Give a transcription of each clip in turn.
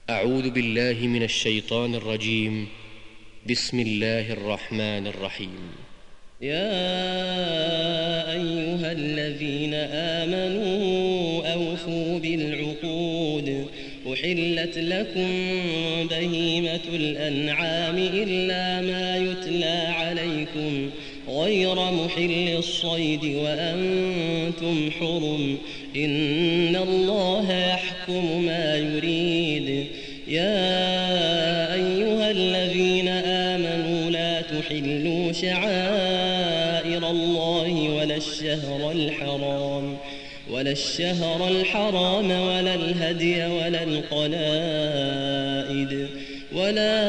أعوذ بالله من الشيطان الرجيم. بسم الله الرحمن الرحيم. يا أيها الذين آمنوا أوفوا بالعقود أحلت لكم بهيمة الأنعام إلا ما يتلى عليكم غير محل الصيد وأنتم حرم إن الله يحكم ما يريد. يا أيها الذين آمنوا لا تحلوا شعائر الله ولا الشهر الحرام ولا الهدي ولا القلائد ولا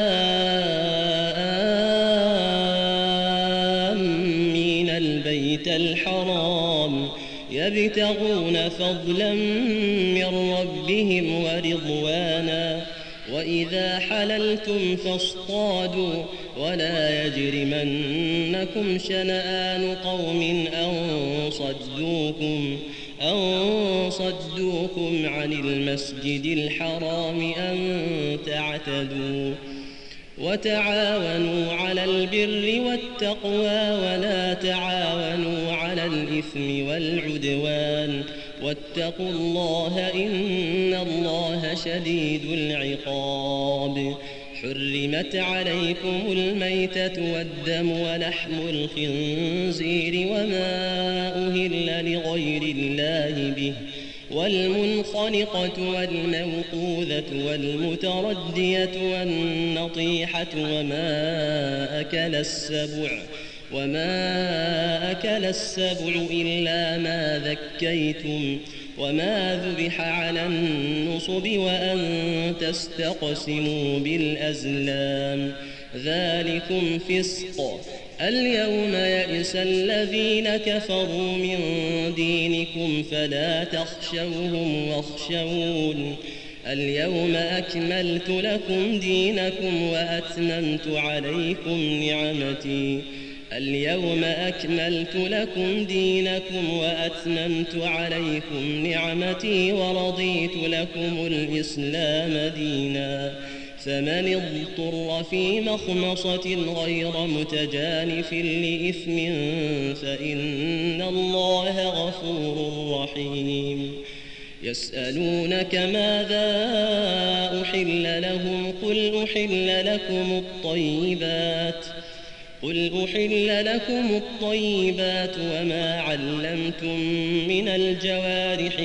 آمين البيت الحرام يبتغون فضلا من ربهم ورضوانا وإذا حللتم فاصطادوا ولا يجرمنكم شنآن قوم أن صدوكم عن المسجد الحرام أن تعتدوا وتعاونوا على البر والتقوى ولا تعاونوا على الإثم والعدوان واتقوا الله إن الله شديد العقاب. حرمت عليكم الميتة والدم ولحم الخنزير وما أهل لغير الله به والمنخنقة والموقوذة والمتردية والنطيحة وما أكل السبع إلا ما ذكيتم وما ذبح على النصب وأن تستقسموا بالأزلام ذلكم فسق. اليوم يئس الذين كفروا من دينكم فلا تخشوهم واخشون. اليوم أكملت لكم دينكم وأتممت عليكم نعمتي ورضيت لكم الإسلام دينا. فمن اضطر في مخمصة غير متجانف لإثم فإن الله غفور رحيم. يسألونك ماذا أحل لهم قل أحل لكم الطيبات وما علمتم من الجوارح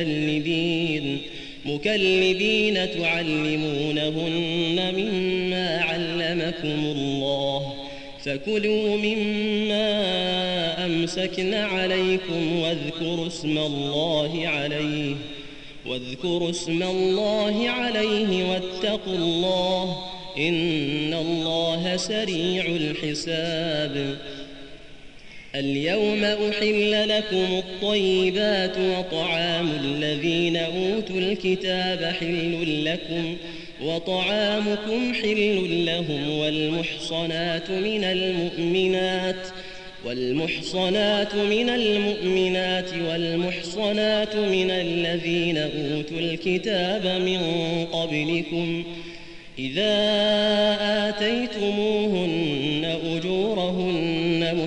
مكلبين تعلمونهن مما علمكم الله فكلوا مما أمسكن عليكم واذكروا اسم الله عليه واتقوا الله إن الله سريع الحساب. اليوم أحل لكم الطيبات وطعام الذين أوتوا الكتاب حل لكم وطعامكم حل لهم والمحصنات من المؤمنات والمحصنات من الذين أوتوا الكتاب من قبلكم إذا آتيتموهن أجورهن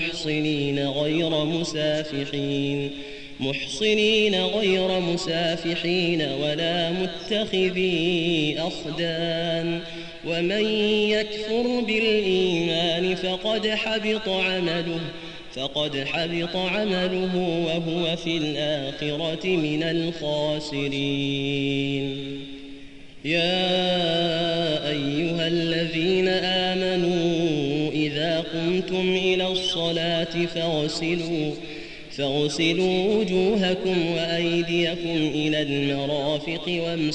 محصنين غير مسافحين ولا متخذي أخدان ومن يكفر بالإيمان فقد حبط عمله وهو في الآخرة من الخاسرين. يا أيها الذين آمنوا إذا قمتم إلى الصلاة فاغسلوا وجوهكم وأيديكم إلى المرافق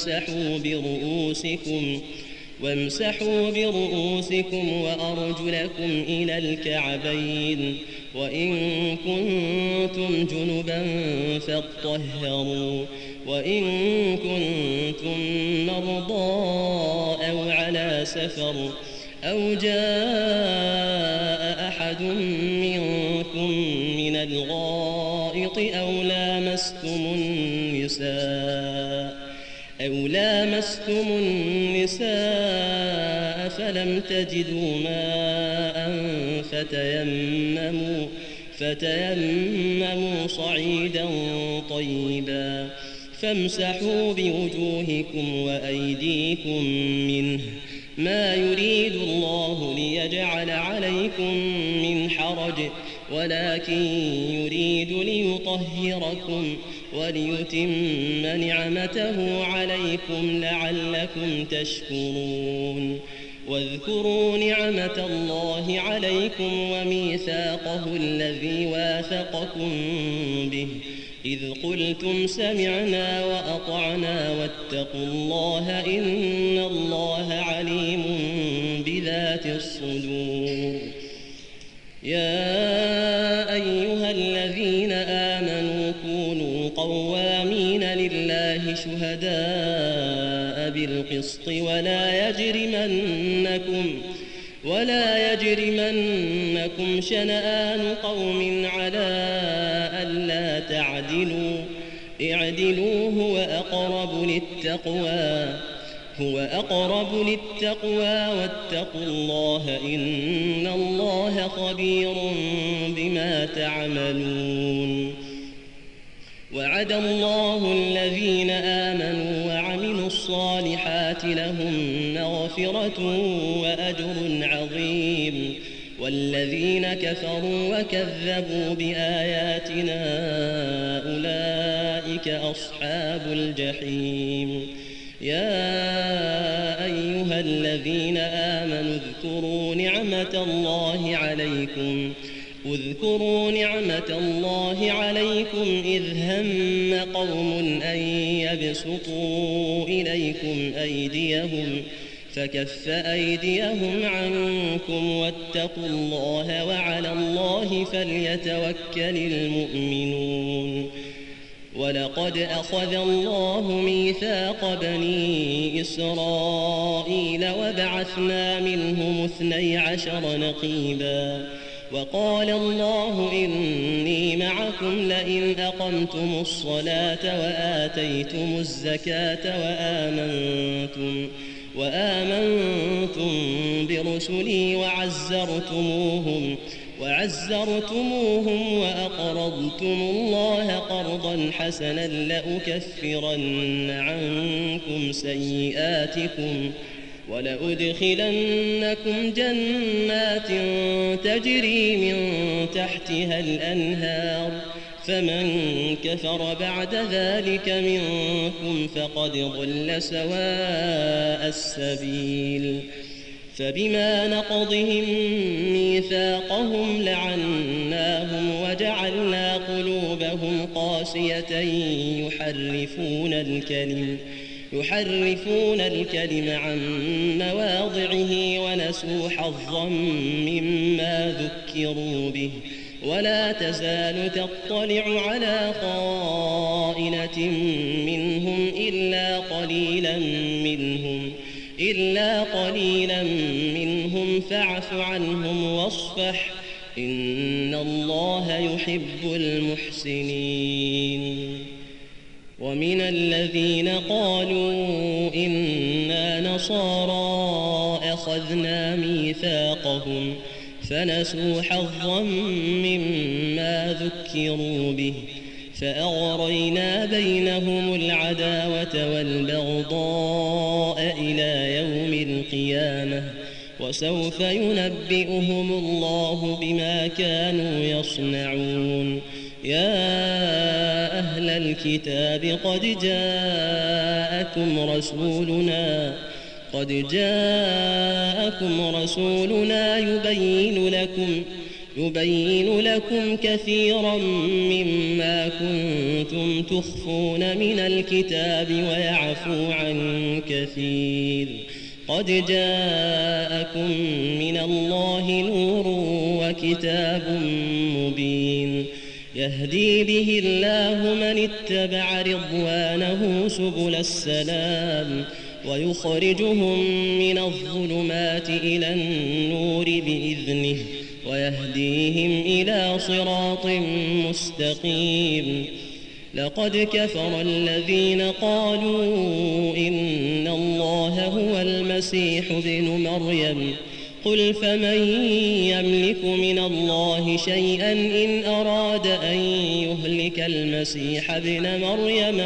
وامسحوا برؤوسكم وأرجلكم إلى الكعبين وإن كنتم جنبا فاطهروا وإن كنتم مرضى أو على سفر أو جاء أحد منكم من الغائط أو لامستم النساء أو لامستم النساء فلم تجدوا ماء فتيمموا صعيدا طيبا فامسحوا بوجوهكم وأيديكم منه ما يريد الله ليجعل عليكم من حرج ولكن يريد ليطهركم وليتم نعمته عليكم لعلكم تشكرون واذكروا نعمة الله عليكم وميثاقه الذي واثقكم به إذ قلتم سمعنا وأطعنا واتقوا الله إن الله عليم بذات الصدور يا أيها الذين آمنوا كونوا قوامين لله شهداء بالقسط ولا يجرمنكم شنآن قوم على ألا تعدلوا اعدلوا هو أقرب للتقوى واتقوا الله إن الله خبير بما تعملون وعد الله الذين آمنوا وعملوا الصالحات لهم مغفرة وأجر عظيم والذين كفروا وكذبوا بآياتنا أولئك أصحاب الجحيم يا أيها الذين آمنوا اذكروا نعمة الله عليكم إذ هم قوم أن يبسطوا إليكم أيديهم فكف أيديهم عنكم واتقوا الله وعلى الله فليتوكل المؤمنون ولقد أخذ الله ميثاق بني إسرائيل وبعثنا منهم 12 نقيبا وقال الله إني معكم لئن أقمتم الصلاة وآتيتم الزكاة وآمنتم برسلي وعزرتموهم وأقرضتم الله قرضا حسنا لأكفرن عنكم سيئاتكم ولأدخلنكم جنات تجري من تحتها الأنهار فمن كفر بعد ذلك منكم فقد ضل سواء السبيل فبما نقضهم ميثاقهم لعناهم وجعلنا قلوبهم قاسية يحرفون الكلم عن مواضعه ونسوا حظا مما ذكروا به ولا تزال تطلع على خائنة منهم إلا قليلا منهم فاعف عنهم واصفح إن الله يحب المحسنين ومن الذين قالوا إنا نصارى أخذنا ميثاقهم فنسوا حظا مما ذكروا به فأغرينا بينهم العداوة والبغضاء إلى يوم القيامة وسوف ينبئهم الله بما كانوا يصنعون يا أهل الكتاب قد جاءكم رسولنا يبين لكم كثيرا مما كنتم تخفون من الكتاب ويعفو عن كثير قد جاءكم من الله نور وكتاب مبين يهدي به الله من اتبع رضوانه سبل السلام ويخرجهم من الظلمات إلى النور بإذنه ويهديهم إلى صراط مستقيم لقد كفر الذين قالوا إن الله هو المسيح ابن مريم قل فمن يملك من الله شيئا إن أراد أن يهلك المسيح ابن مريم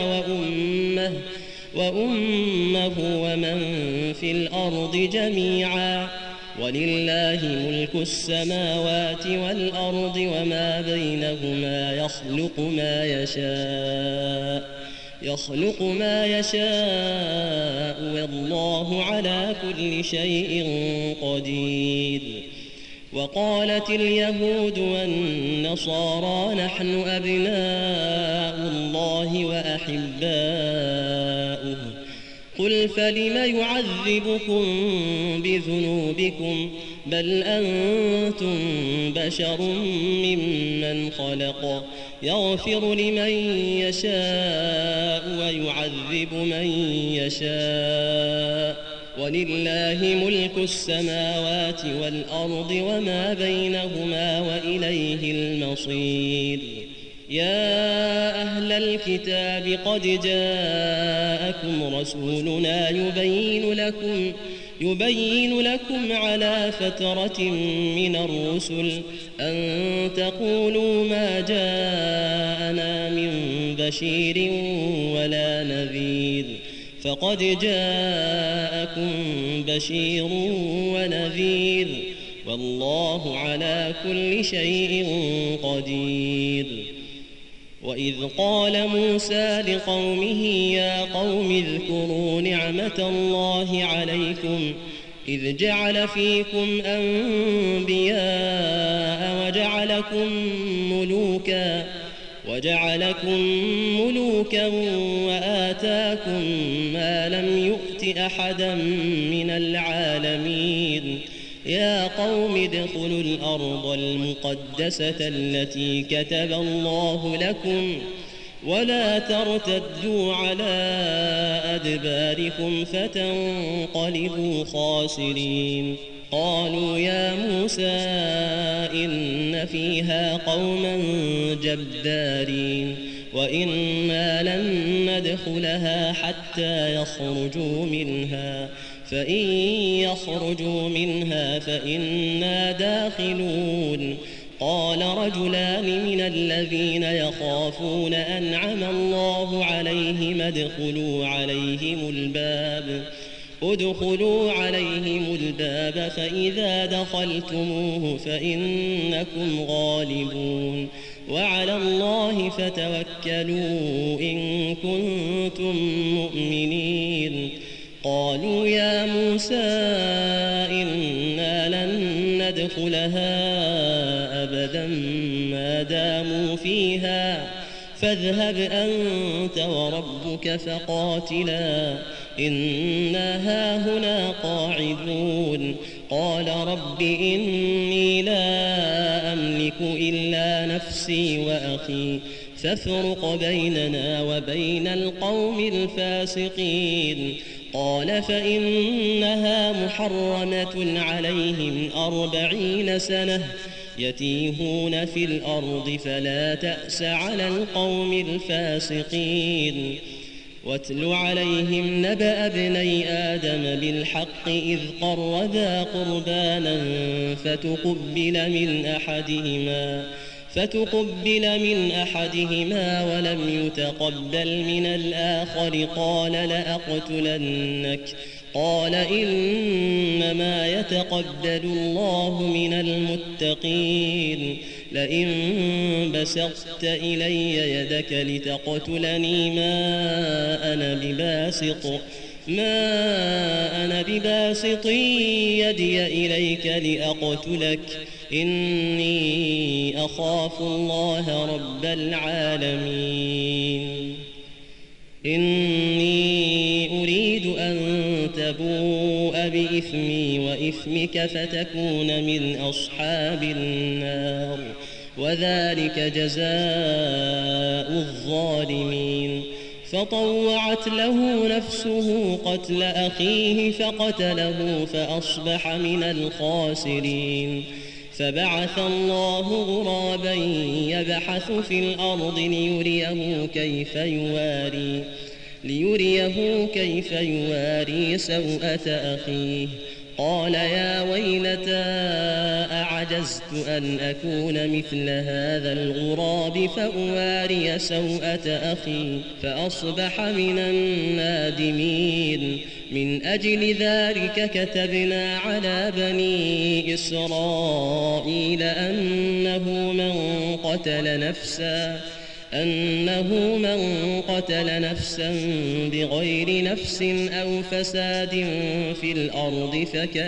وأمه ومن في الأرض جميعا ولله ملك السماوات والأرض وما بينهما يخلق ما يشاء والله على كل شيء قدير. وقالت اليهود والنصارى نحن أبناء الله وأحباؤه قل فلم يعذبكم بذنوبكم بل أنتم بشر ممن خلق يغفر لمن يشاء ويعذب من يشاء ولله ملك السماوات والأرض وما بينهما وإليه المصير. يا أهل الكتاب قد جاءكم رسولنا يبين لكم على فترة من الرسل أن تقولوا ما جاءنا من بشير ولا نذير فقد جاءكم بشير ونذير والله على كل شيء قدير. وإذ قال موسى لقومه يا قوم اذكروا نعمة الله عليكم إذ جعل فيكم أنبياء وجعلكم ملوكا وآتاكم ما لم يؤت أحدا من العالمين. يا قوم ادخلوا الأرض المقدسة التي كتب الله لكم ولا ترتدوا على أدباركم فتنقلبوا خاسرين. قالوا يا موسى إن فيها قوما جبارين وإنا لن ندخلها حتى يخرجوا منها فإن يخرجوا منها فإنا داخلون. قال رجلان من الذين يخافون أنعم الله عليهم ادخلوا عليهم الباب فإذا دخلتموه فإنكم غالبون وعلى الله فتوكلوا إن كنتم مؤمنين. قالوا يا موسى إنا لن ندخلها أبدا ما داموا فيها فاذهب أنت وربك فقاتلا إنا هاهنا قاعدون. قال رب إني لا أملك إلا نفسي وأخي فافرق بيننا وبين القوم الفاسقين. قال فإنها محرمة عليهم 40 سنة يتيهون في الأرض فلا تأس على القوم الفاسقين. واتل عليهم نبأ ابني آدم بالحق إذ قربا قربانا فتقبل من أحدهما ولم يتقبل من الآخر قال لأقتلنك. قال إنما يتقبل الله من المتقين. لئن بسطت إلي يدك لتقتلني ما أنا بباسط يدي إليك لأقتلك إني أخاف الله رب العالمين. إني أريد أن تبوء بإثمي وإثمك فتكون من أصحاب النار وذلك جزاء الظالمين. فطوعت له نفسه قتل أخيه فقتله فأصبح من الخاسرين. فبعث الله غرابا يبحث في الأرض ليريه كيف يواري سوءة أخيه. قال يا ويلتى أعجزت أن أكون مثل هذا الغراب فأواري سوءة أخي فأصبح من النادمين. من أجل ذلك كتبنا على بني إسرائيل أنه من قتل نفسا بغير نفس أو فساد في الأرض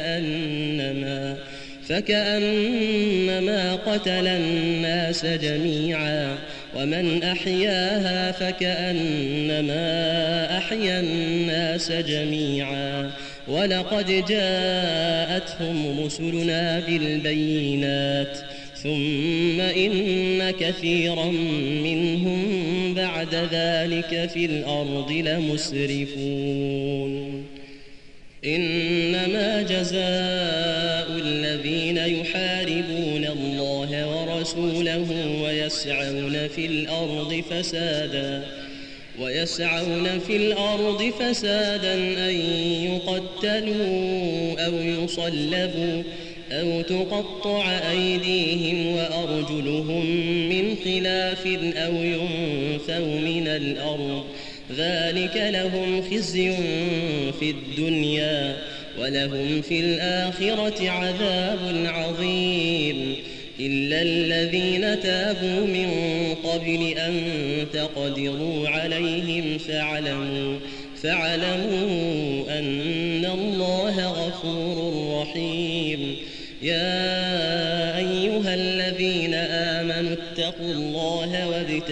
فكأنما قتل الناس جميعا ومن أحياها فكأنما أحيا الناس جميعا. ولقد جاءتهم رسلنا بالبينات ثم إن كثيرا منهم بعد ذلك في الأرض لمسرفون. إنما جزاء الذين يحاربون الله ورسوله ويسعون في الأرض فسادا أن يقتلوا أو يصلبوا أو تقطع أيديهم وأرجلهم من خلاف أو ينفوا من الأرض. ذلك لهم خزي في الدنيا ولهم في الآخرة عذاب عظيم. إلا الذين تابوا من قبل أن تقدروا عليهم فاعلموا أن الله غفور رحيم. يا أيها الذين آمنوا اتقوا الله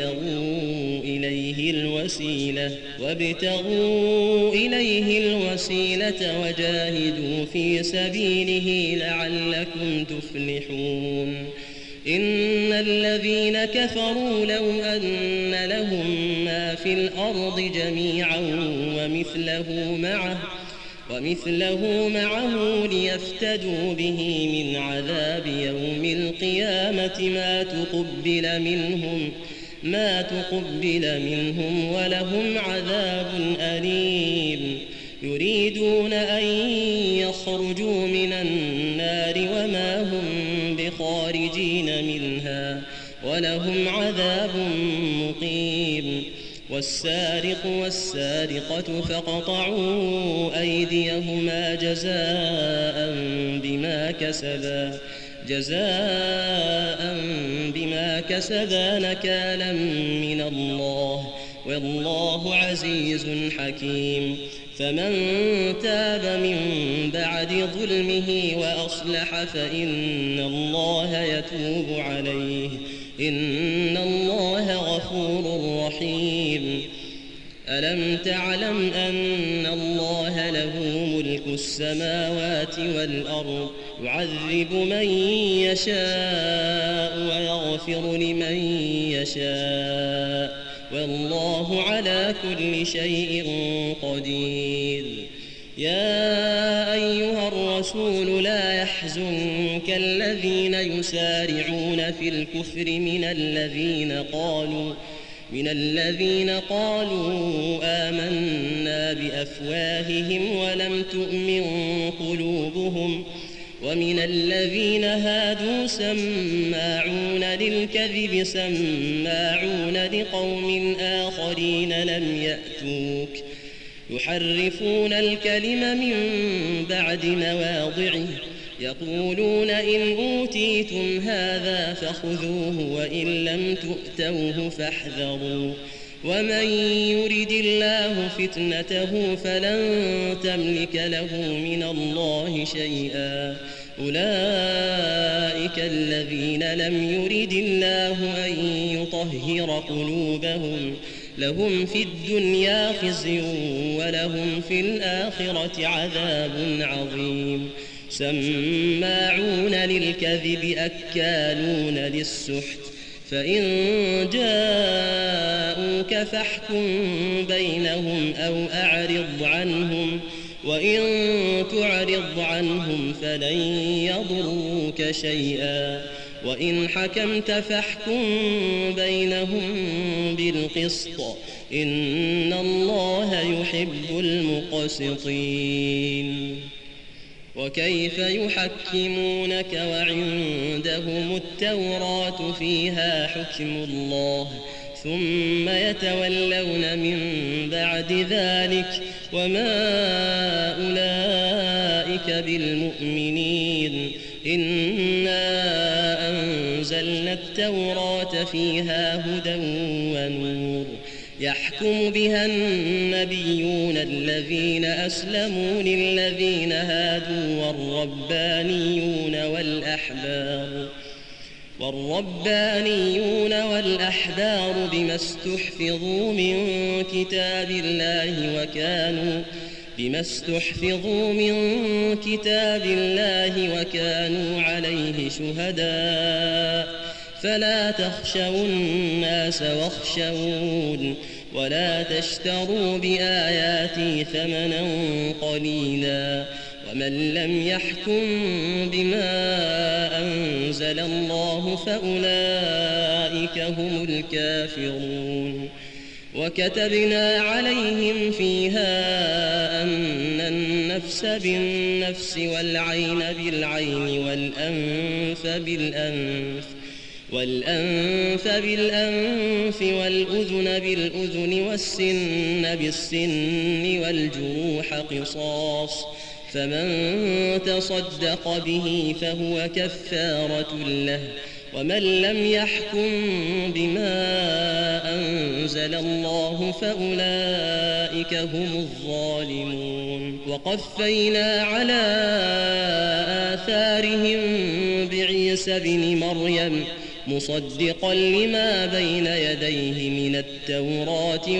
وابتغوا إليه الوسيلة وجاهدوا في سبيله لعلكم تفلحون. إن الذين كفروا لو أن لهم ما في الأرض جميعا ومثله معه ليفتدوا به من عذاب يوم القيامة ما تقبل منهم ولهم عذاب أليم. يريدون أن يخرجوا من النار وما هم بخارجين منها ولهم عذاب مقيم. والسارق والسارقة فاقطعوا أيديهما جزاء بما كسبا نكالا من الله والله عزيز حكيم. فمن تاب من بعد ظلمه وأصلح فإن الله يتوب عليه إن الله غفور رحيم. ألم تعلم أن الله له ملك السماوات والأرض يعذب من يشاء ويغفر لمن يشاء والله على كل شيء قدير. يا أيها الرسول لا يحزنك الذين يسارعون في الكفر من الذين قالوا آمنا بأفواههم ولم تؤمن قلوبهم ومن الذين هادوا سماعون للكذب سماعون لقوم آخرين لم يأتوك يحرفون الكلم من بعد مواضعه يقولون إن أوتيتم هذا فخذوه وإن لم تؤتوه فاحذروا ومن يرد الله فتنته فلن تملك له من الله شيئا. أولئك الذين لم يرد الله أن يطهر قلوبهم لهم في الدنيا خزي ولهم في الآخرة عذاب عظيم. سماعون للكذب أكالون للسحت فإن جاءوك فاحكم بينهم أو أعرض عنهم وإن تعرض عنهم فلن يضروك شيئا وإن حكمت فاحكم بينهم بالقسط إن الله يحب المقسطين وكيف يحكمونك وعندهم التوراة فيها حكم الله ثم يتولون من بعد ذلك وما أولئك بالمؤمنين إنا أنزلنا التوراة فيها هدى ونور يحكم بها النبيون الذين أسلموا للذين هادوا والربانيون والأحبار بما استحفظوا من كتاب الله وكانوا عليه شهداء فلا تخشوا الناس واخشون ولا تشتروا بآياتي ثمنا قليلا ومن لم يحكم بما أنزل الله فأولئك هم الكافرون وكتبنا عليهم فيها أن النفس بالنفس والعين بالعين والأنف بالأنف والأذن بالأذن والسن بالسن والجروح قصاص فمن تصدق به فهو كفارة له ومن لم يحكم بما أنزل الله فأولئك هم الظالمون وقفينا على آثارهم بعيسى ابن مريم مصدقا لما بين يديه من التوراة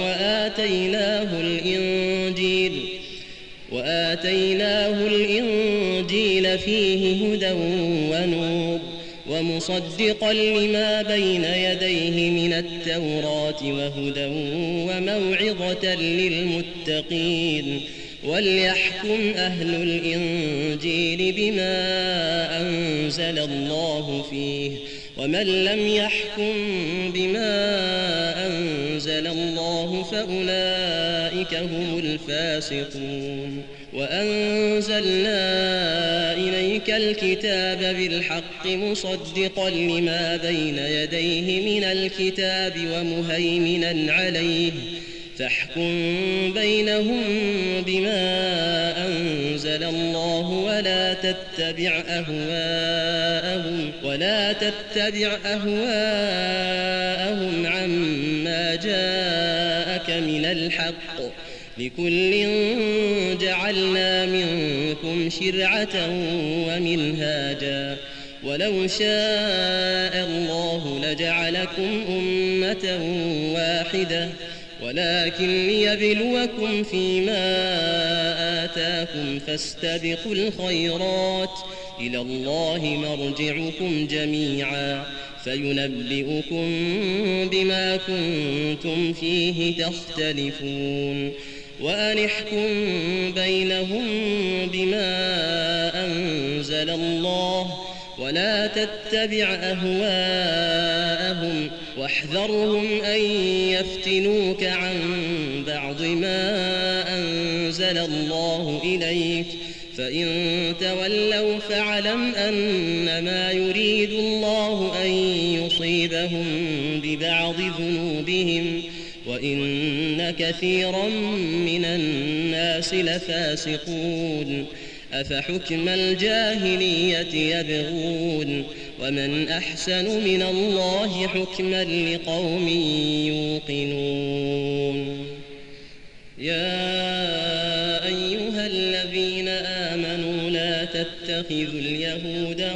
وآتيناه الإنجيل فيه هدى ونور ومصدقا لما بين يديه من التوراة وهدى وموعظة للمتقين وليحكم أهل الإنجيل بما أنزل الله فيه ومن لم يحكم بما أنزل الله فأولئك هم الفاسقون وأنزلنا إليك الكتاب بالحق مصدقا لما بين يديه من الكتاب ومهيمنا عليه فاحكم بينهم بما أنزل الله ولا تتبع أهواءهم عما جاءك من الحق لكل جعلنا منكم شرعة ومنهاجا ولو شاء الله لجعلكم أمة واحدة ولكن ليبلوكم فيما آتاكم فاستبقوا الخيرات إلى الله مرجعكم جميعا فينبئكم بما كنتم فيه تختلفون وأن احكم بينهم بما أنزل الله ولا تتبع أهواءهم واحذرهم أن يفتنوك عن بعض ما أنزل الله إليك فإن تولوا فاعلم أنما يريد الله أن يصيبهم ببعض ذنوبهم وإن كثيرا من الناس لفاسقون أفحكم الجاهلية يبغون ومن أحسن من الله حكما لقوم يوقنون يا أيها الذين آمنوا لا تتخذوا اليهود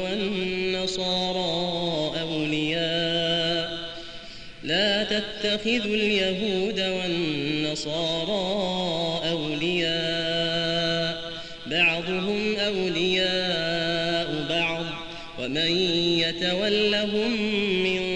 والنصارى أولياء بعضهم أولياء بعض ومن يتولهم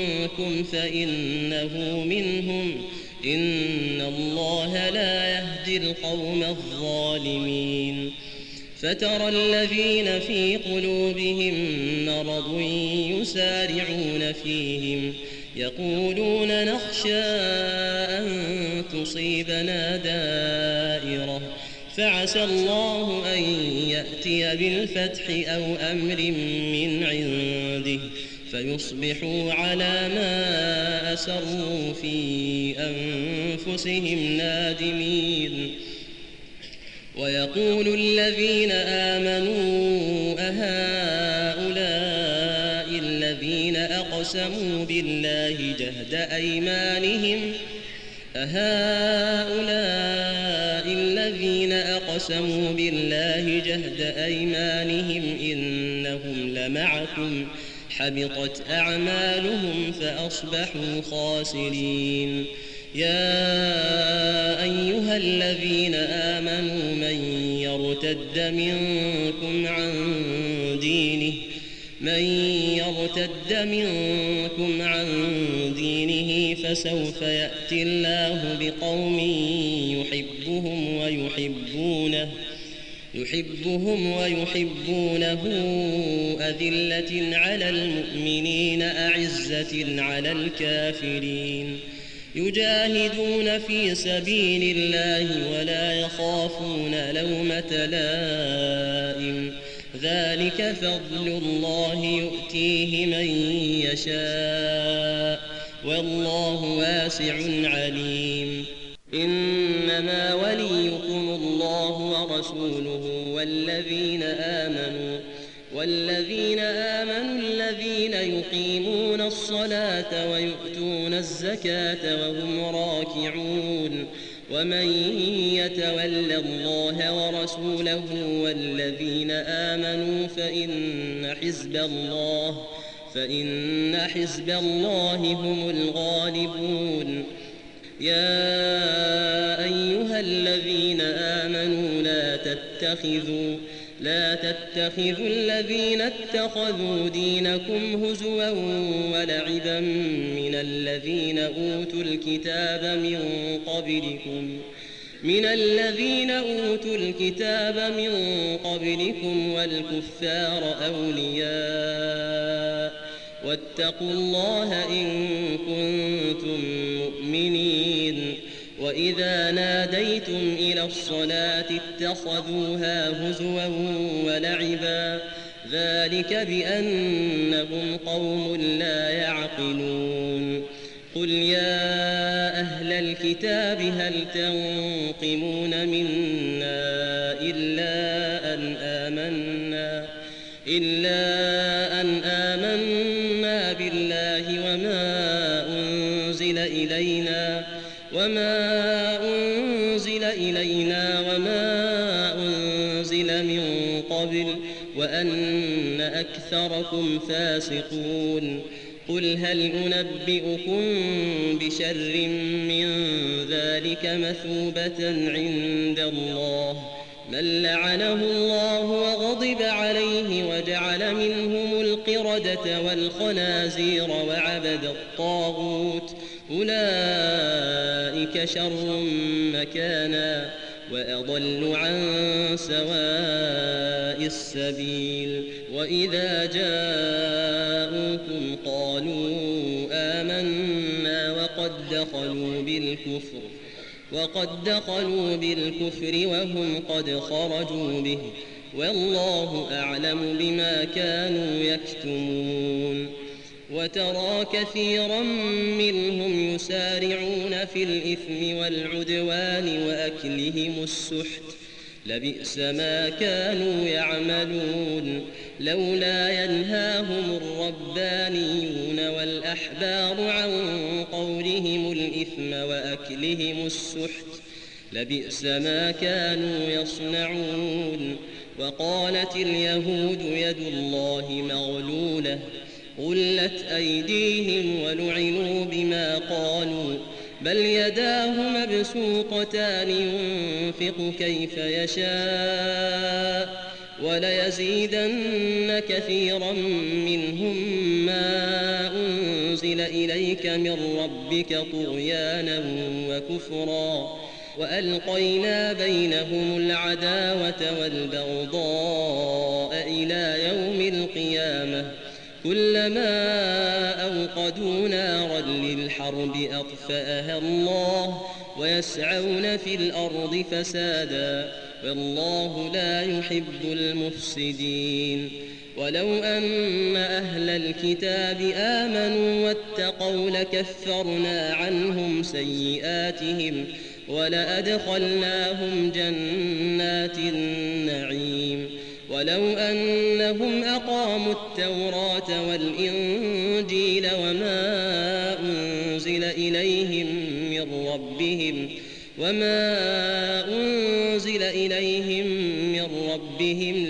منكم فإنه منهم إن الله لا يهدي تهدي القوم الظالمين فترى الذين في قلوبهم مرض يسارعون فيهم يقولون نخشى أن تصيبنا دائرة فعسى الله أن يأتي بالفتح أو أمر من عنده فيصبحوا على ما أسروا في أنفسهم نادمين ويقول الذين آمنوا أهؤلاء الذين أقسموا بالله جهد أيمانهم إنهم لمعكم حبطت أعمالهم فأصبحوا خاسرين يا أيها الذين آمنوا من يرتد منكم عن دينه فسوف يأتي الله بقوم يحبهم ويحبونه أذلة على المؤمنين أعزة على الكافرين يجاهدون في سبيل الله ولا يخافون لومة لائم ذلك فضل الله يؤتيه من يشاء والله واسع عليم إنما وليكم الله ورسوله والذين آمنوا الذين يقيمون الصلاة ويؤتون الزكاة وهم راكعون ومن يتول الله ورسوله والذين آمنوا فإن حزب الله هم الغالبون يا أيها الذين آمنوا لا تتخذوا الذين اتخذوا دينكم هزوا ولعبا من الذين أوتوا الكتاب من قبلكم والكفار أولياء واتقوا الله إن كنتم مؤمنين وإذا ناديتم إلى الصلاة اتخذوها هزوا ولعبا ذلك بأنهم قوم لا يعقلون قل يا أهل الكتاب هل تنقمون منا إلا أن آمنا بالله وما أنزل إلينا وما أنزل من قبل وأن أكثركم فاسقون قل هل أنبئكم بشر من ذلك مثوبة عند الله من لعنه الله وغضب عليه وجعل منهم القردة والخنازير وعبد الطاغوت أولئك شر مكانا وأضل عن سواء السبيل وإذا جاءوكم قالوا آمنا وقد دخلوا بالكفر وهم قد خرجوا به والله أعلم بما كانوا يكتمون وترى كثيرا منهم يسارعون في الإثم والعدوان وأكلهم السحت لبئس ما كانوا يعملون لولا ينهاهم الربانيون والأحبار عن قولهم الإثم وأكلهم السحت لبئس ما كانوا يصنعون وقالت اليهود يد الله مغلولة غلت أيديهم ولعنوا بما قالوا بل يداه مبسوطتان ينفق كيف يشاء وليزيدن كثيرا منهم ما أنزل إليك من ربك طغيانا وكفرا وألقينا بينهم العداوة والبغضاء إلى يوم القيامة كلما أوقدوا نارا للحرب أطفأها الله ويسعون في الأرض فسادا والله لا يحب المفسدين ولو أن أهل الكتاب آمنوا واتقوا لكفرنا عنهم سيئاتهم ولأدخلناهم جنات النعيم ولو أنهم أقاموا التوراة والإنجيل وما أنزل إليهم من ربهم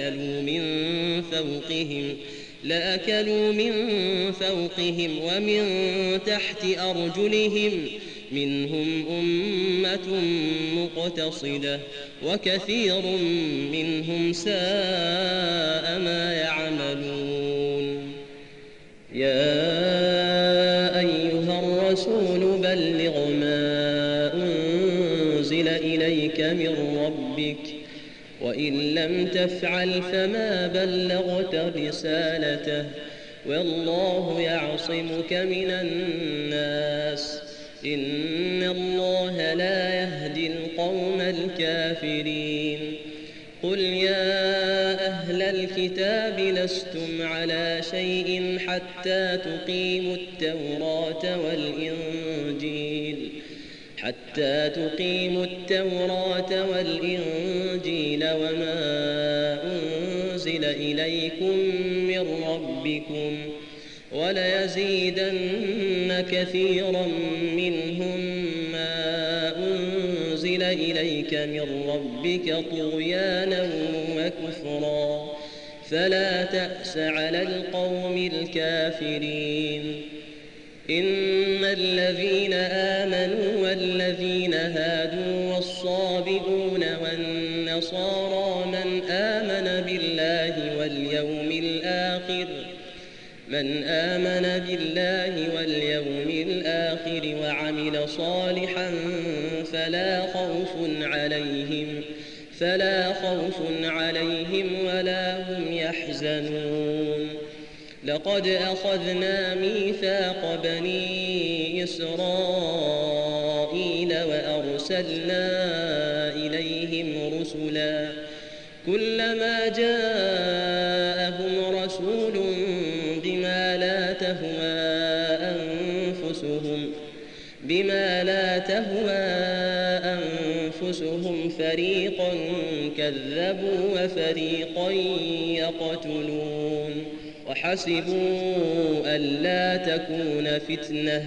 لأكلوا من فوقهم ومن تحت أرجلهم منهم أمة مقتصدة وكثير منهم ساء ما يعملون يا أيها الرسول بلغ ما أنزل إليك من ربك وإن لم تفعل فما بلغت رسالته والله يعصمك من الناس إن الله لا يهدي القوم الكافرين قل يا أهل الكتاب لستم على شيء حتى تقيموا التوراة والإنجيل وما أنزل إليكم من ربكم وليزيدن كثيرا منهم ما أنزل إليك من ربك طغيانا وكفرا فلا تأس على القوم الكافرين إن الذين آمنوا والذين هادوا والصابئون والنصارى من آمن بالله واليوم الآخر وعمل صالحا فلا خوف عليهم ولا هم يحزنون لقد أخذنا ميثاق بني إسرائيل وأرسلنا إليهم رسلا كلما جاءهم رسول بما لا تهوى أنفسهم فريقا كذبوا وفريقا يقتلون وحسبوا ألا تكون فتنة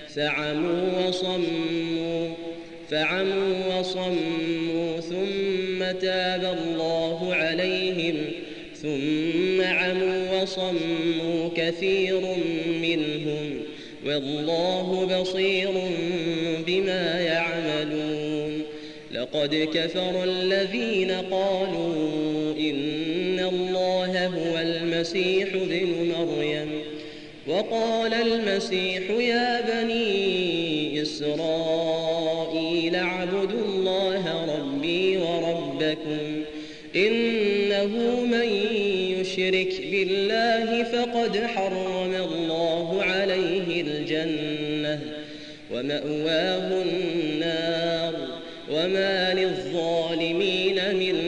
فعموا وصموا ثم تاب الله عليهم ثم عموا وصموا كثير منهم والله بصير بما يعملون لقد كفر الذين قالوا إن الله هو المسيح ابن مريم وقال المسيح يا بني إسرائيل اعبدوا الله ربي وربكم إنه من يشرك بالله فقد حرم الله عليه الجنة ومأواه النار وما للظالمين من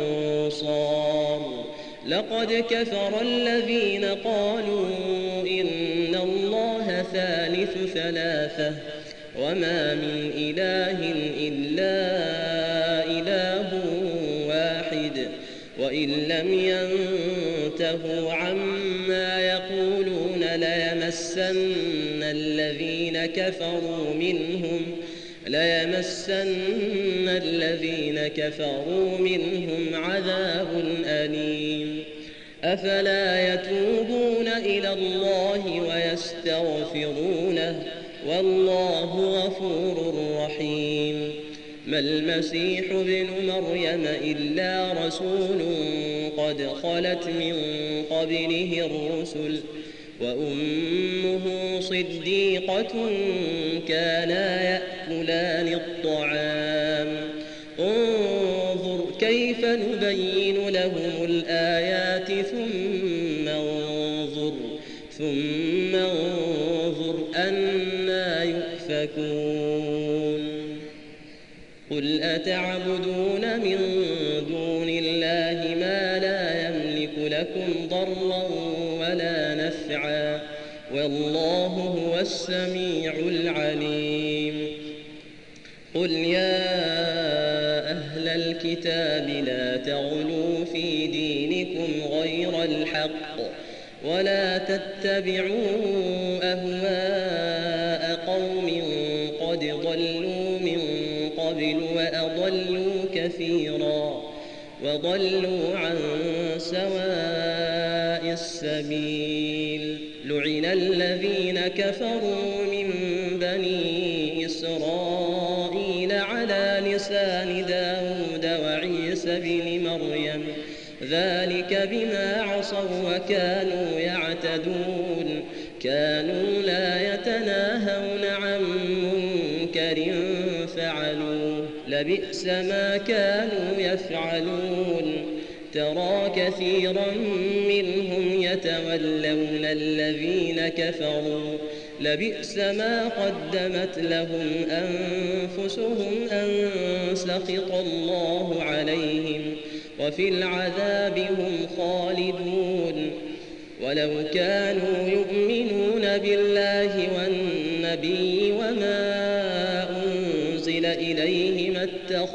أنصار لقد كفر الذين قالوا إن الله ثالث ثلاثة وما من إله إلا إله واحد وإن لم ينتهوا عما يقولون ليمسن الذين كفروا منهم عذاب أليم أفلا يتوبون إلى الله ويستغفرونه والله غفور رحيم ما المسيح ابن مريم إلا رسول قد خلت من قبله الرسل وأمه صديقة كانا يأكلان الطعام انظر كيف نبين لهم الآيات ثم انظر أنى يؤفكون قل أتعبدون من دون الله ما لا يملك لكم ضرا ولا نفعا والله هو السميع العليم قل يا أهل الكتاب لا تغلوا في دينكم غير الحق ولا تتبعوا أهواء قوم قد ضلوا من قبل وأضلوا كثيرا وضلوا عن سواء السبيل لعن الذين كفروا من بني إسرائيل على لسان داود وعيسى بن مريم ذلك بما عصوا وكانوا يعتدون كانوا لا يتناهون عن منكر فعلوه لبئس ما كانوا يفعلون ترى كثيرا منهم يتولون الذين كفروا لبئس ما قدمت لهم أنفسهم أن سخط الله عليهم وفي العذاب هم خالدون ولو كانوا يؤمنون بالله والنبي وما أنزل إليه ما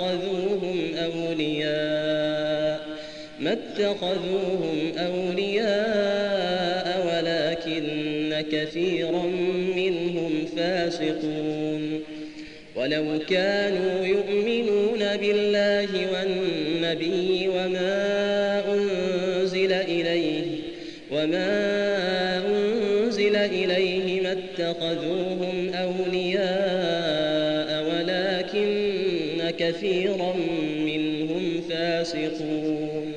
اتخذوهم أولياء ولكن كثيرا منهم فاسقون ولو كانوا يؤمنون بالله والنبي وما أنزل إليه ما اتخذوهم أولياء ولكن كثيرا منهم فاسقون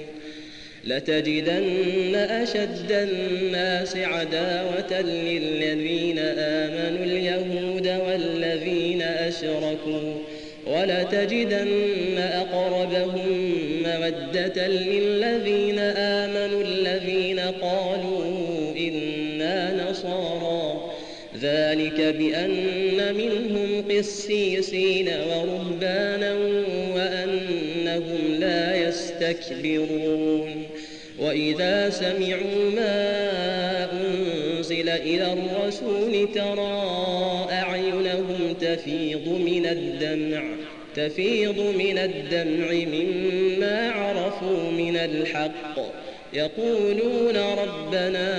لتجدن أشد الناس عداوة للذين آمنوا اليهود والذين أشركوا ولتجدن أقربهم مودة للذين آمنوا الذين قالوا إنا نصارى ذلك بأن منهم قسيسين ورهبانا وأنهم لا يستكبرون وإذا سمعوا ما أنزل إلى الرسول ترى أعينهم تفيض من الدمع مما عرفوا من الحق يقولون ربنا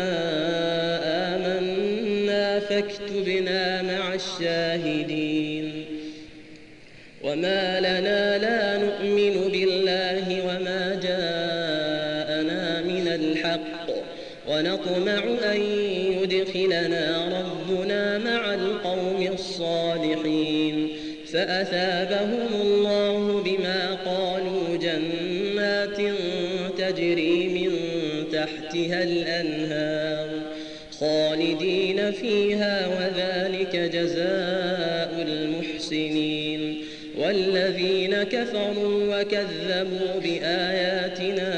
آمنا فاكتبنا مع الشاهدين وما لنا لا نؤمن بالله وما جاءنا من الحق ونطمع أن يدخلنا ربنا مع القوم الصالحين فأثابهم الله بما قالوا جنات تجري من تحتها الأنهار خالدين فيها وذلك جزاء المحسنين والذين كفروا وكذبوا بآياتنا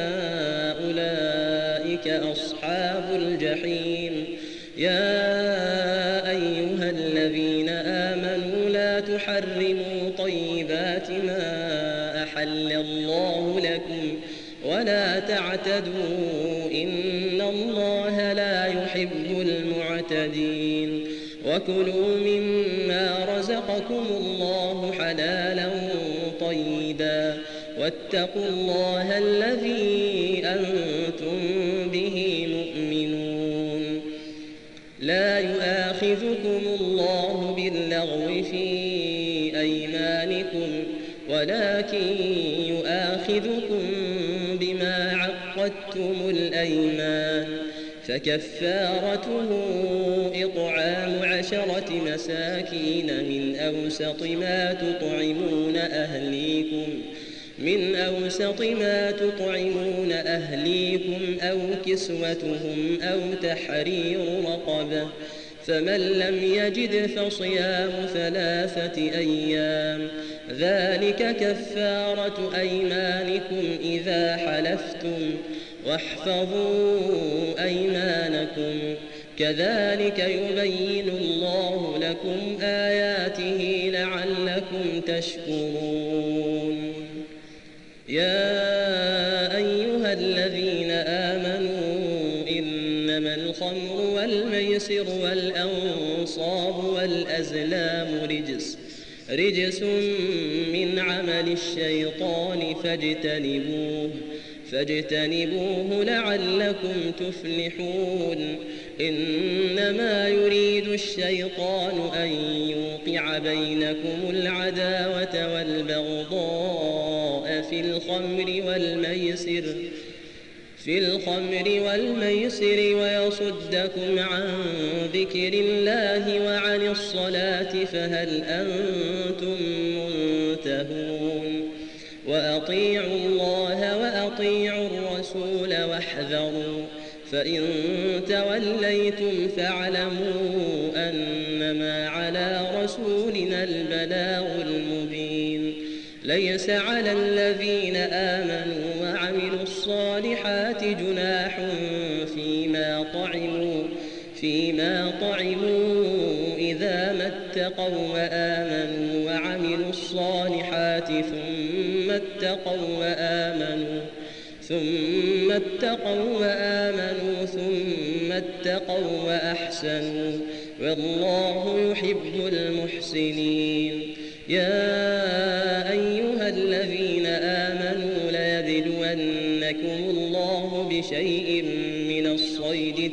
أولئك أصحاب الجحيم يا أيها الذين آمنوا لا تحرموا طيبات ما أحل الله لكم ولا تعتدوا إن الله لا يحب المعتدين وكلوا مما رزقكم الله حلالا طيبا واتقوا الله الذي أنتم به مؤمنون لا يؤاخذكم الله باللغو في أيمانكم ولكن يؤاخذكم بما عقدتم الأيمان فكفارته إطعام 10 مساكين من أوسط ما تطعمون من أوسط ما تطعمون أهليكم أو كسوتهم أو تحرير رقبة، فمن لم يجد فصيام 3 أيام، ذلك كفارة أيمانكم إذا حلفتم، واحفظوا أيمانكم، كذلك يبين الله لكم آياته لعلكم تشكرون. يا أيها الذين آمنوا إنما الخمر والميسر والأنصاب والأزلام رجس من عمل الشيطان فاجتنبوه لعلكم تفلحون. إنما يريد الشيطان أن يوقع بينكم العداوة والبغضاء في الخمر والميسر ويصدكم عن ذكر الله وعن الصلاة، فهل أنتم منتهون؟ وأطيعوا الله وأطيعوا الرسول واحذروا، فإن توليتم فاعلموا أنما على رسولنا البلاغ المبين. ليس على الذين آمنوا وعملوا الصالحات جناح فيما طعموا إذا ما اتقوا وآمنوا وعملوا الصالحات ثم اتقوا وأحسنوا، والله يحب المحسنين. يا أيها الذين آمنوا ليبلونكم الله بشيء من الصيد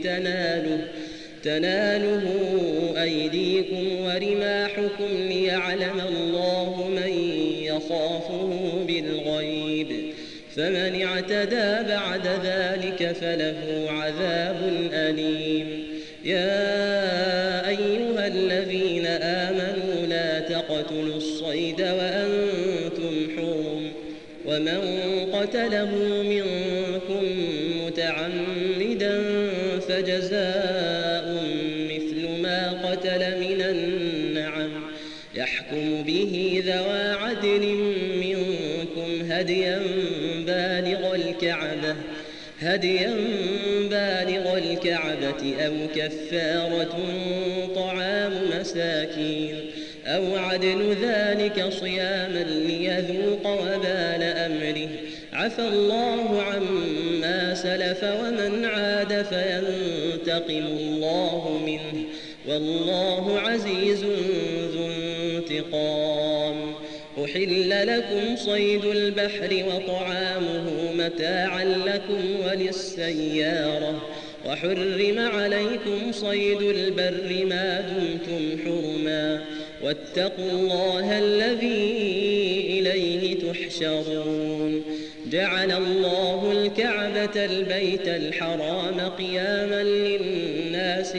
تناله أيديكم ورماحكم ليعلم الله من يخافه بالغيب، فمن اعتدى بعد ذلك فله عذاب أليم. يا أيها الذين آمنوا لا تقتلوا الصيد وأنتم حرم، ومن قتله منكم متعمدا فجزاء مثل ما قتل من النعم، يحكم به ذوى عدل منكم هديا بالغ الكعبة أو كفارة طعام مساكين أو عدل ذلك صياما ليذوق وبال أمره. عفى الله عما سلف ومن عاد فينتقم الله منه، والله عزيز ذو انتقام. أحل لكم صيد البحر وطعامه متاعا لكم وللسيارة، وحرم عليكم صيد البر ما دمتم حرما، واتقوا الله الذي إليه تحشرون. جعل الله الكعبة البيت الحرام قياما للناس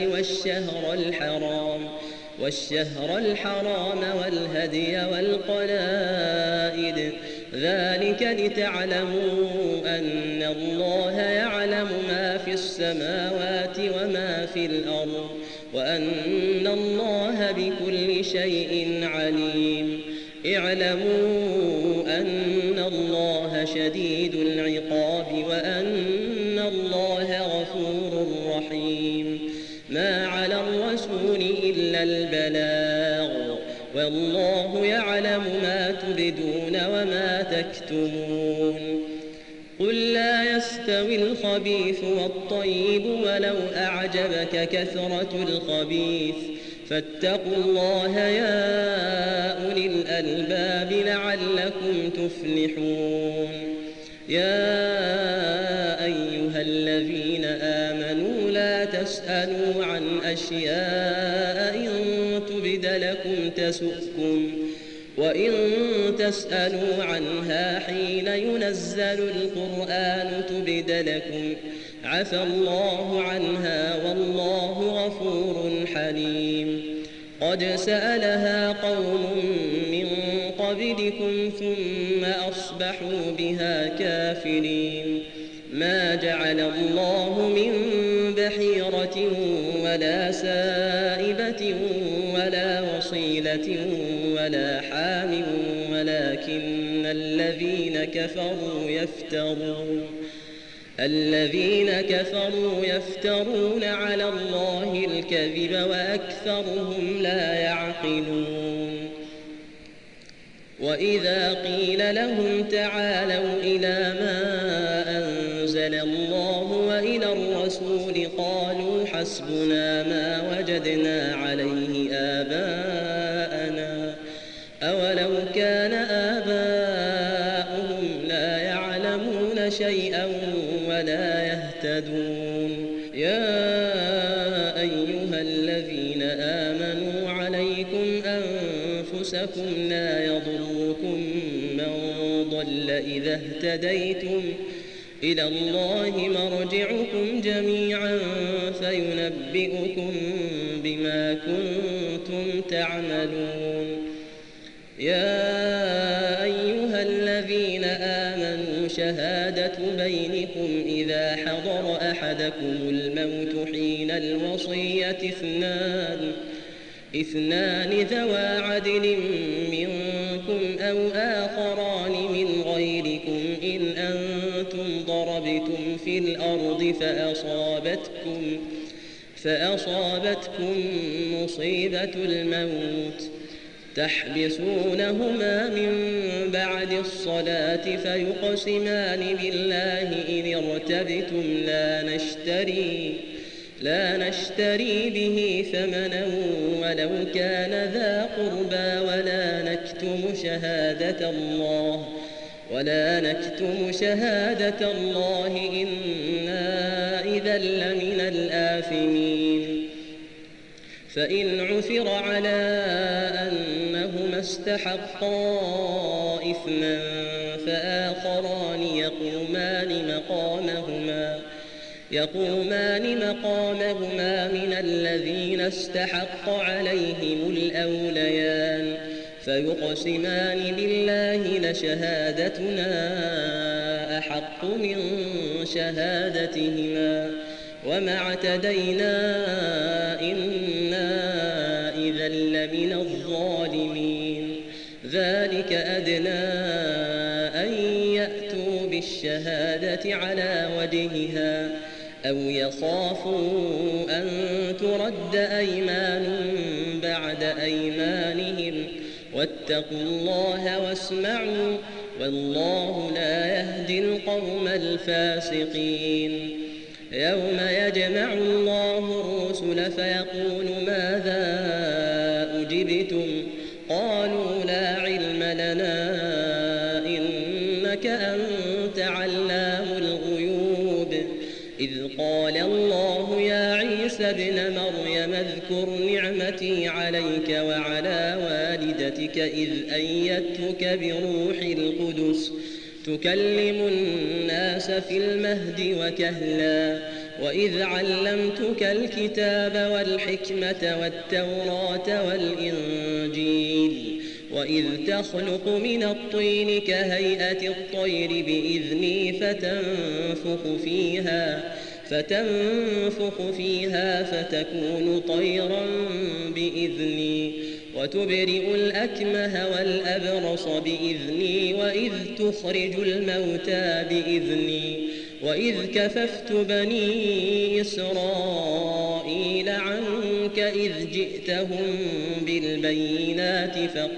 والشهر الحرام والهدي والقلائد، ذلك لتعلموا أن الله يعلم ما في السماوات وما في الأرض، وأن الله بكل شيء عليم. اعلموا أن الله شديد العقاب وأن الله غفور رحيم. ما على الرسول إلا البلاغ، والله يعلم ما تبدون وما تكتمون. قل لا يستوي الخبيث والطيب ولو أعجبك كثرة الخبيث، فاتقوا الله يا أولي الألباب لعلكم تفلحون. يا أيها الذين آمنوا لا تسألوا عن أشياء إن تبد لكم تسؤكم، وإن تسألوا عنها حين ينزل القرآن تبد لكم عفى الله عنها والله غفور حليم. قد سألها قوم من قبل مقابلكم ثم أصبحوا بها كافرين ما جعل الله من بحيرة ولا سائبة ولا وصيلة ولا حام ولكن الذين كفروا يفترون على الله الكذب وأكثرهم لا يعقلون وإذا قيل لهم تعالوا إلى ما أنزل الله وإلى الرسول قالوا حسبنا ما وجدنا عليه آباءنا أولو كان آباؤهم لا يعلمون شيئا ولا يهتدون يا أيها الذين آمنوا عليكم أنفسكم لا يضركم من ضل إذا اهتديتم إلى الله مرجعكم جميعا فينبئكم بما كنتم تعملون يا أيها الذين آمنوا شهادة بينكم إذا حضر أحدكم الموت حين الوصية اثنان ذوى عدل منكم أو آخران من غيركم إن أنتم ضربتم في الأرض فأصابتكم مصيبة الموت تحبسونهما من بعد الصلاة فيقسمان بالله إن ارتبتم لا نشتري به ثمنا ولو كان ذا قربى ولا نكتم شهادة الله إنا إذا لمن الآثمين فإن عثر على أنهما استحقا إثما فآخران يقومان مقامهما من الذين استحق عليهم الأوليان فيقسمان بالله لشهادتنا أحق من شهادتهما وما اعتدينا إنا إذا لمن الظالمين ذلك أدنى أن يأتوا بالشهادة على وجهها أو يخافوا أن ترد أيمان بعد أيمانهم واتقوا الله واسمعوا والله لا يهدي القوم الفاسقين يوم يجمع الله الرسل فيقول ماذا أجبتم قالوا لا علم لنا إنك أنت علام الغيوب إذ قال الله يا عيسى ابن مريم اذكر نعمتي عليك وعلى والدتك إذ أيدتك بروح القدس تكلم الناس في المهد وكهلا وإذ علمتك الكتاب والحكمة والتوراة والإنجيل وإذ تخلق من الطين كهيئة الطير بإذني فتنفخ فيها فتكون طيرا بإذني وتبرئ الأكمه والأبرص بإذني وإذ تخرج الموتى بإذني وإذ كففت بني إسرائيل عنك إذ جئتهم بالبينات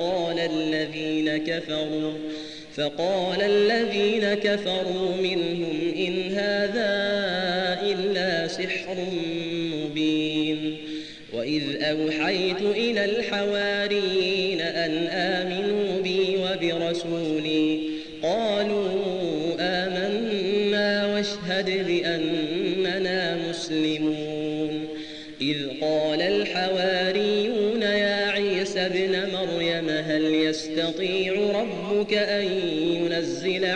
فقال الذين كفروا منهم إن هذا إلا سحر مبين وإذ أوحيت إلى الحواريين أن آمنوا بي وبرسولي قالوا آمنا واشهد بأننا مسلمون إذ قال الحواريون يا عيسى ابن مريم هل يستطيع ربك أن ينزل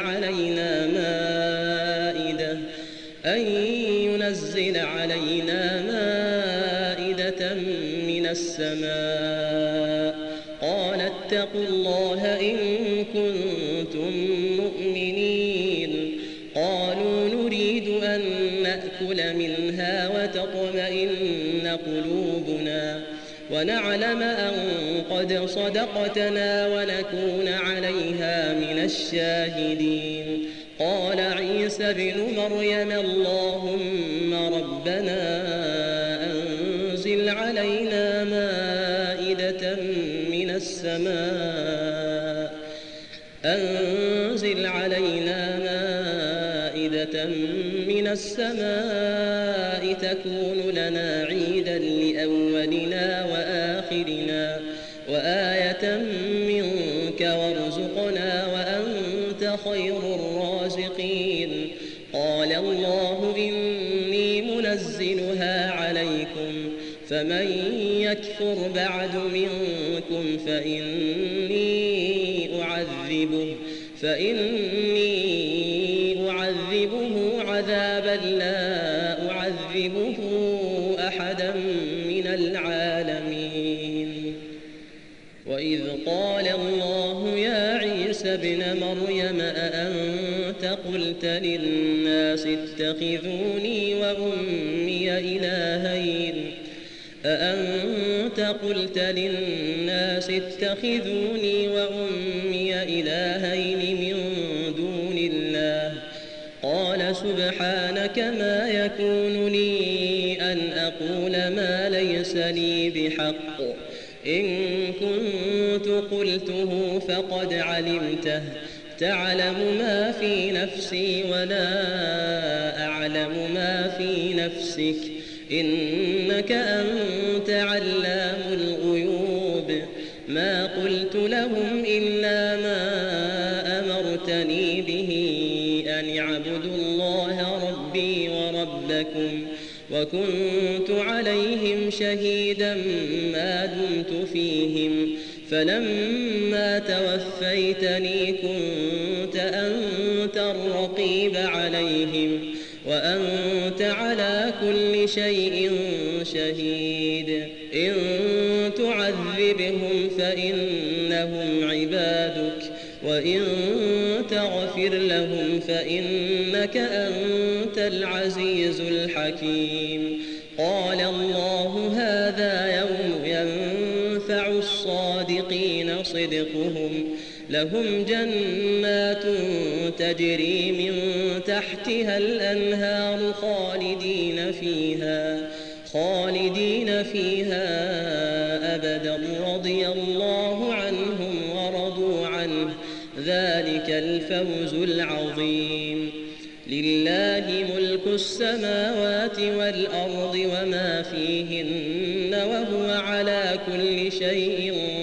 علينا مائدة من السماء قال اتقوا الله إن كنتم مؤمنين قالوا نريد أن نأكل منها وتطمئن قلوبنا ونعلم أن قد صدقتنا ونكون عليها من الشاهدين قال عيسى ابن مريم اللهم ربنا أنزل علينا مائدة من السماء تكون لنا عيدا لأولنا وآخرنا وآية منك وارزقنا وأنت خير الرازقين قال الله إني منزلها عليكم فمن يكفر بعد منكم فإني أعذبه عذابا لا أعذبه أحدا من العالمين وإذ قال الله يا عيسى ابن مريم أأنت قلت للناس اتخذوني وأمي إلهين من دون الله قال سبحانك ما يكون لي أن أقول ما ليس لي بحق إن كنت قلته فقد علمته تعلم ما في نفسي ولا أعلم ما في نفسك إنك أنت علام الغيوب ما قلت لهم إلا ما أمرتني به أن اعبدوا الله ربي وربكم وكنت عليهم شهيدا ما دمت فيهم فلما توفيتني كنت أنت الرقيب عليهم وأنت على كل شيء شهيد إن تعذبهم فإنهم عبادك وإن تغفر لهم فإنك أنت العزيز الحكيم قال الله هذا يوم ينفع الصادقين صدقهم لهم جنات تجري من تحتها الأنهار خالدين فيها أبدا رضي الله عنهم ورضوا عنه ذلك الفوز العظيم لله ملك السماوات والأرض وما فيهن وهو على كل شيء